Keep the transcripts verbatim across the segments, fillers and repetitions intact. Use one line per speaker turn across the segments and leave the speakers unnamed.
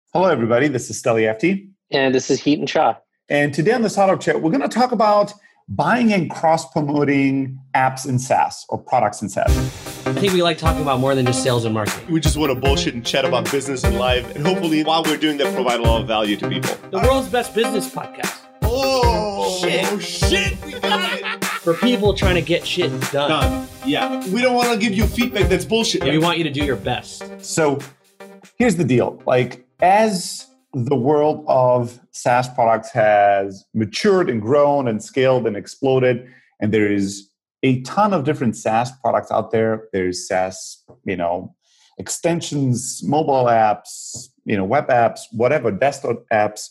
Hello, everybody. This is Steli F T.
And this is Heaton Shah.
And today on the Startup Chat, we're going to talk about buying and cross-promoting apps in SaaS or products in SaaS.
I think we like talking about more than just sales and marketing.
We just want to bullshit and chat about business and life. And hopefully, while we're doing that, provide a lot of value to people.
The world's best business podcast.
Oh,
shit.
Oh, shit. We got it.
For people trying to get shit done.
Done. Yeah. We don't want to give you feedback that's bullshit.
Yeah, we want you to do your best.
So here's the deal. Like, as the world of SaaS products has matured and grown and scaled and exploded, and there is a ton of different SaaS products out there. There's SaaS, you know, extensions, mobile apps, you know, web apps, whatever, desktop apps.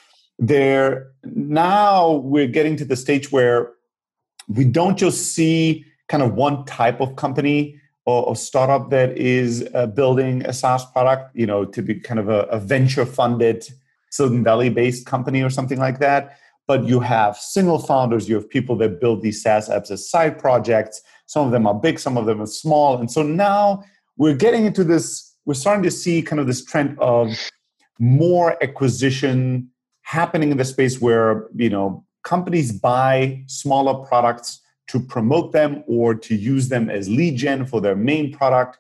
There now we're getting to the stage where we don't just see kind of one type of company or, or startup that is uh, building a SaaS product, you know, to be kind of a, a venture-funded Silicon Valley-based company or something like that. But you have single founders, you have people that build these SaaS apps as side projects. Some of them are big, some of them are small. And so now we're getting into this, we're starting to see kind of this trend of more acquisition happening in the space where, you know, companies buy smaller products to promote them or to use them as lead gen for their main product.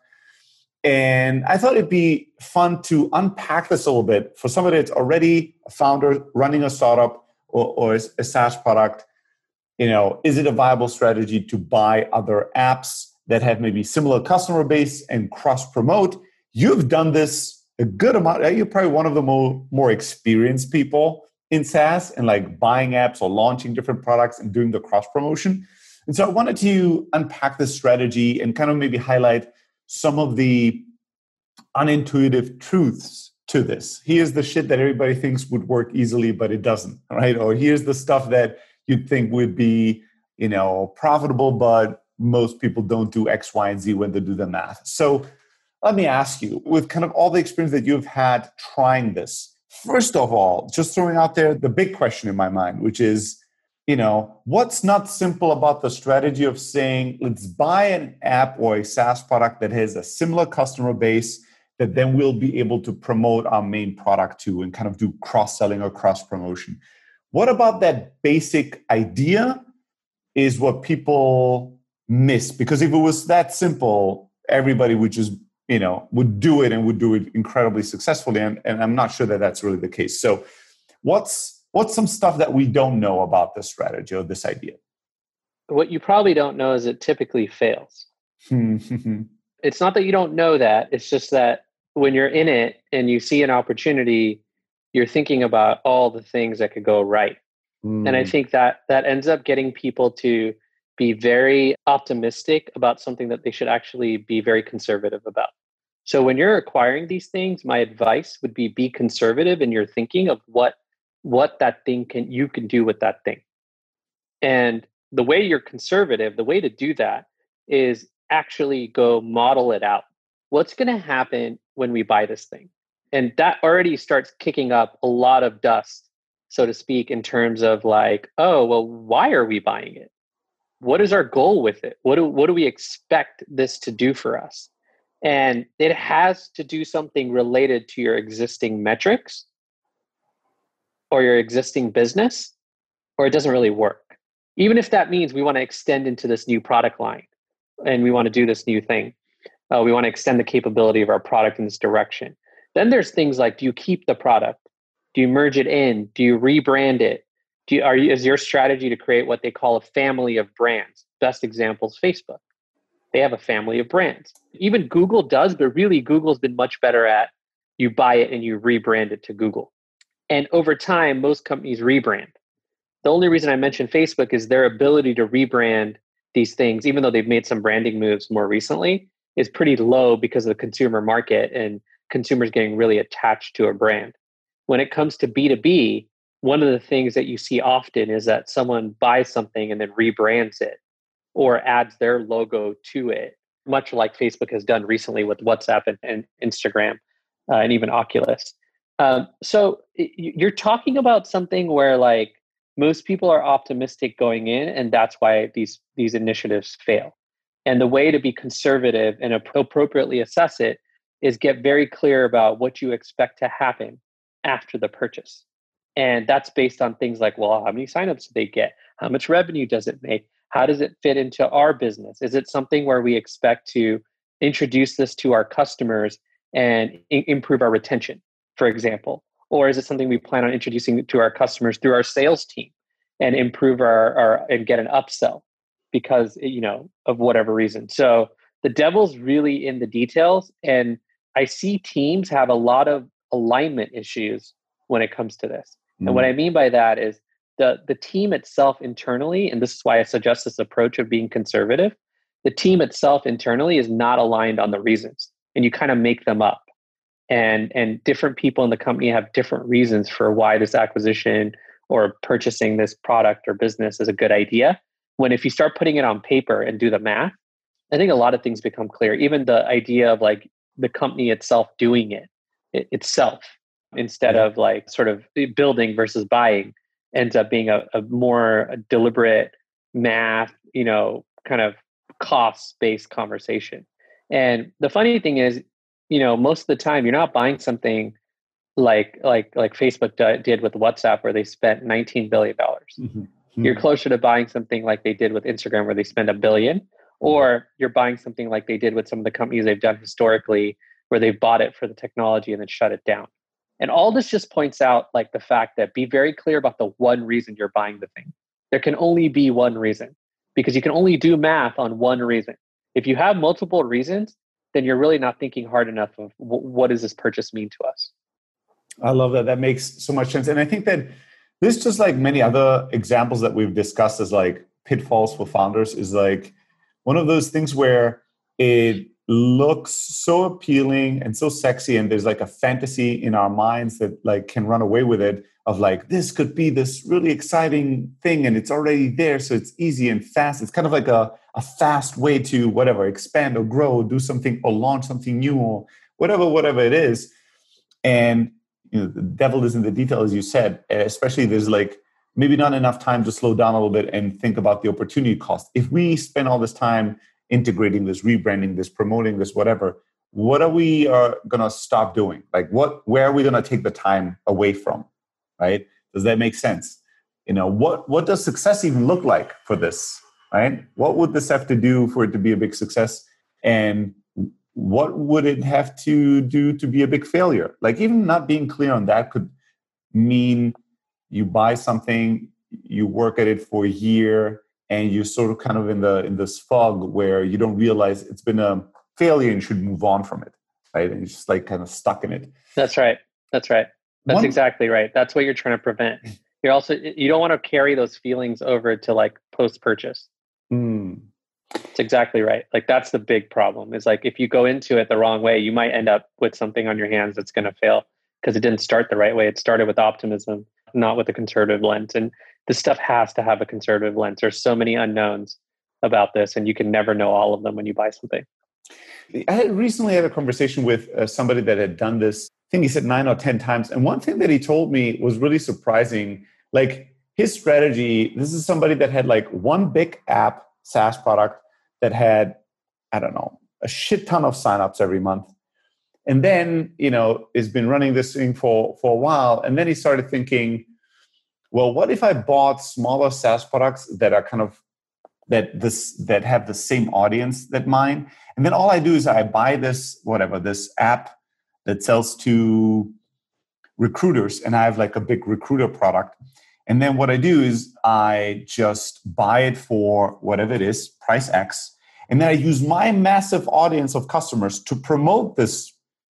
And I thought it'd be fun to unpack this a little bit for somebody that's already a founder running a startup or, or a SaaS product. You know, is it a viable strategy to buy other apps that have maybe similar customer base and cross promote? You've done this a good amount. You're probably one of the more, more experienced people in SaaS and like buying apps or launching different products and doing the cross promotion. And so I wanted to unpack this strategy and kind of maybe highlight some of the unintuitive truths to this. Here's the shit that everybody thinks would work easily, but it doesn't, right? Or here's the stuff that you'd think would be, you know, profitable, but most people don't do X, Y, and Z when they do the math. So let me ask you, with kind of all the experience that you've had trying this, first of all, just throwing out there the big question in my mind, which is, you know, what's not simple about the strategy of saying, let's buy an app or a SaaS product that has a similar customer base that then we'll be able to promote our main product to and kind of do cross-selling or cross-promotion. What about that basic idea is what people miss? Because if it was that simple, everybody would just, you know, would do it and would do it incredibly successfully. And, and I'm not sure that that's really the case. So what's What's some stuff that we don't know about this strategy or this idea?
What you probably don't know is it typically fails. It's not that you don't know that. It's just that when you're in it and you see an opportunity, you're thinking about all the things that could go right. Mm. And I think that that ends up getting people to be very optimistic about something that they should actually be very conservative about. So when you're acquiring these things, my advice would be be conservative in your thinking of what what that thing can you can do with that thing. And the way you're conservative, the way to do that is actually go model it out. What's going to happen when we buy this thing? And that already starts kicking up a lot of dust, so to speak, in terms of like, oh, well, why are we buying it? What is our goal with it? What do, what do we expect this to do for us? And it has to do something related to your existing metrics or your existing business, or it doesn't really work. Even if that means we want to extend into this new product line and we want to do this new thing, uh, we want to extend the capability of our product in this direction. Then there's things like, do you keep the product? Do you merge it in? Do you rebrand it? Do you, are you, is your strategy to create what they call a family of brands? Best example is Facebook. They have a family of brands. Even Google does, but really Google's been much better at you buy it and you rebrand it to Google. And over time, most companies rebrand. The only reason I mention Facebook is their ability to rebrand these things, even though they've made some branding moves more recently, is pretty low because of the consumer market and consumers getting really attached to a brand. When it comes to B two B, one of the things that you see often is that someone buys something and then rebrands it or adds their logo to it, much like Facebook has done recently with WhatsApp and, and Instagram uh, and even Oculus. Um, so you're talking about something where like most people are optimistic going in, and that's why these these initiatives fail. And the way to be conservative and appropriately assess it is get very clear about what you expect to happen after the purchase. And that's based on things like, well, how many signups do they get? How much revenue does it make? How does it fit into our business? Is it something where we expect to introduce this to our customers and I- improve our retention, for example? Or is it something we plan on introducing to our customers through our sales team and improve our, our and get an upsell because, you know, of whatever reason? So the devil's really in the details. And I see teams have a lot of alignment issues when it comes to this. Mm. And what I mean by that is the, the team itself internally, and this is why I suggest this approach of being conservative, the team itself internally is not aligned on the reasons, and you kind of make them up. And, and different people in the company have different reasons for why this acquisition or purchasing this product or business is a good idea. When if you start putting it on paper and do the math, I think a lot of things become clear. Even the idea of like the company itself doing it, it itself, instead of like sort of building versus buying, ends up being a, a more deliberate math, you know, kind of cost-based conversation. And the funny thing is, you know, most of the time you're not buying something like like like Facebook d- did with WhatsApp, where they spent nineteen billion dollars. Mm-hmm. Mm-hmm. You're closer to buying something like they did with Instagram, where they spend a billion, or you're buying something like they did with some of the companies they've done historically, where they've bought it for the technology and then shut it down. And all this just points out like the fact that be very clear about the one reason you're buying the thing. There can only be one reason, because you can only do math on one reason. If you have multiple reasons, then you're really not thinking hard enough of w- what does this purchase mean to us?
I love that. That makes so much sense. And I think that this, just like many other examples that we've discussed as like pitfalls for founders, is like one of those things where it looks so appealing and so sexy, and there's like a fantasy in our minds that like can run away with it, of like, this could be this really exciting thing and it's already there, so it's easy and fast. It's kind of like a, a fast way to whatever, expand or grow, do something or launch something new or whatever, whatever it is. And you know, the devil is in the detail, as you said, especially there's like maybe not enough time to slow down a little bit and think about the opportunity cost. If we spend all this time integrating this, rebranding this, promoting this, whatever, what are we uh, going to stop doing? Like what, where are we going to take the time away from, right? Does that make sense? You know, what, what does success even look like for this, right? What would this have to do for it to be a big success? And what would it have to do to be a big failure? Like even not being clear on that could mean you buy something, you work at it for a year, and you're sort of kind of in the in this fog where you don't realize it's been a failure and you should move on from it, right? And you're just like kind of stuck in it.
That's right. That's right. That's One, exactly right. That's what you're trying to prevent. You're also, you don't want to carry those feelings over to like post-purchase.
Mm.
It's exactly right. Like that's the big problem, is like if you go into it the wrong way, you might end up with something on your hands that's going to fail because it didn't start the right way. It started with optimism, not with a conservative lens. And this stuff has to have a conservative lens. There's so many unknowns about this, and you can never know all of them when you buy something.
I had recently had a conversation with uh, somebody that had done this. I think he said nine or ten times. And one thing that he told me was really surprising. Like his strategy, this is somebody that had like one big app, SaaS product that had, I don't know, a shit ton of signups every month. And then, you know, has been running this thing for, for a while. And then he started thinking, well, what if I bought smaller SaaS products that are kind of that this that have the same audience that mine, and then all I do is I buy this whatever this app that sells to recruiters, and I have like a big recruiter product, and then what I do is I just buy it for whatever it is, price X, and then I use my massive audience of customers to promote this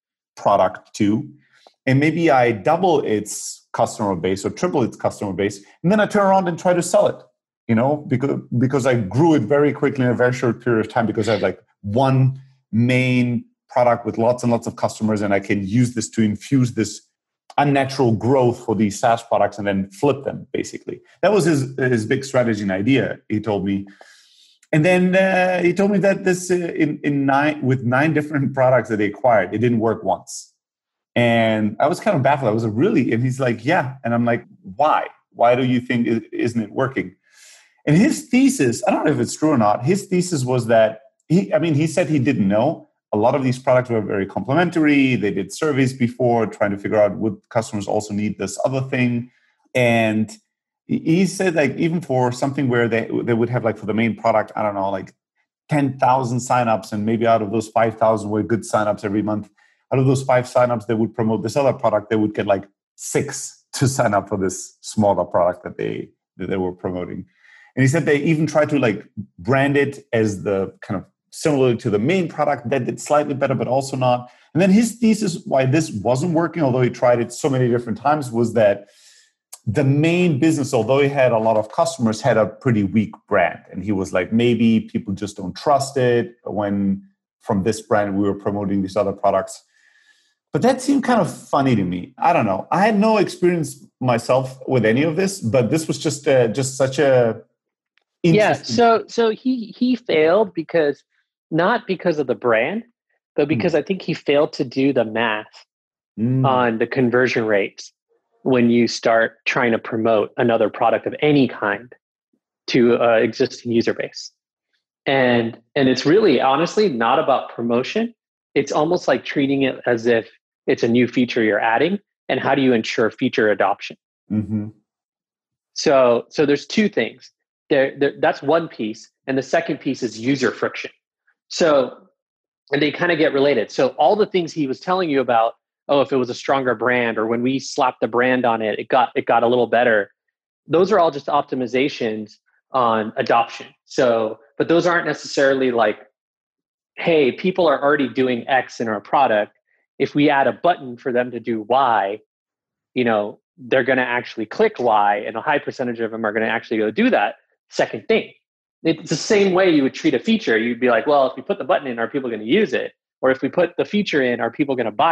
product to, and maybe I double its customer base or triple its customer base, and then I turn around and try to sell it, you know, because because I grew it very quickly in a very short period of time, because I had like one main product with lots and lots of customers, and I can use this to infuse this unnatural growth for these SaaS products and then flip them, basically. That was his his big strategy and idea, he told me. And then uh, he told me that this uh, in, in nine with nine different products that he acquired, it didn't work once. And I was kind of baffled. I was really, and he's like, yeah. And I'm like, why? Why do you think it, isn't it working? And his thesis, I don't know if it's true or not, his thesis was that, he, I mean, he said he didn't know. a lot of these products were very complementary. They did surveys before trying to figure out would customers also need this other thing. And he said like even for something where they, they would have like for the main product, I don't know, like ten thousand signups, and maybe out of those five thousand were good signups every month. Out of those five signups, they would promote this other product. They would get like six to sign up for this smaller product that they that they were promoting. And he said they even tried to like brand it as the kind of similar to the main product that did slightly better, but also not. And then his thesis why this wasn't working, although he tried it so many different times, was that the main business, although he had a lot of customers, had a pretty weak brand. And he was like, maybe people just don't trust it when from this brand we were promoting these other products. But that seemed kind of funny to me. I don't know. I had no experience myself with any of this, but this was just uh, just such a
yeah. So so he he failed because not because of the brand, but because mm. I think he failed to do the math mm. on the conversion rates when you start trying to promote another product of any kind to an existing user base. And and it's really honestly not about promotion. It's almost like treating it as if it's a new feature you're adding, and how do you ensure feature adoption? Mm-hmm. So, so there's two things. There, there, that's one piece, and the second piece is user friction. So, and they kind of get related. So, all the things he was telling you about, oh, if it was a stronger brand, or when we slapped the brand on it, it got it got a little better. Those are all just optimizations on adoption. So, but those aren't necessarily like, hey, people are already doing X in our product. If we add a button for them to do Y, you know, they're going to actually click Y, and a high percentage of them are going to actually go do that second thing. It's the same way you would treat a feature. You'd be like, well, if we put the button in, are people going to use it? Or if we put the feature in, are people going to buy